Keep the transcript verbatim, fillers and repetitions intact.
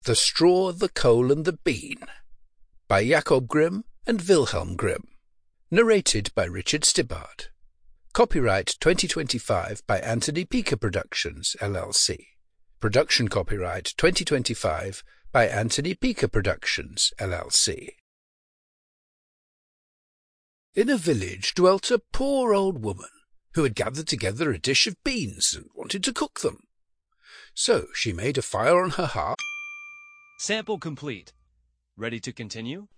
The Straw, the Coal and the Bean by Jakob Grimm and Wilhelm Grimm. Narrated by Richard Stibbard. Copyright twenty twenty-five by Anthony Pika Productions, L L C. Production copyright twenty twenty-five by Anthony Pika Productions, L L C. In a village dwelt a poor old woman who had gathered together a dish of beans and wanted to cook them. So she made a fire on her hearth. Sample complete. Ready to continue?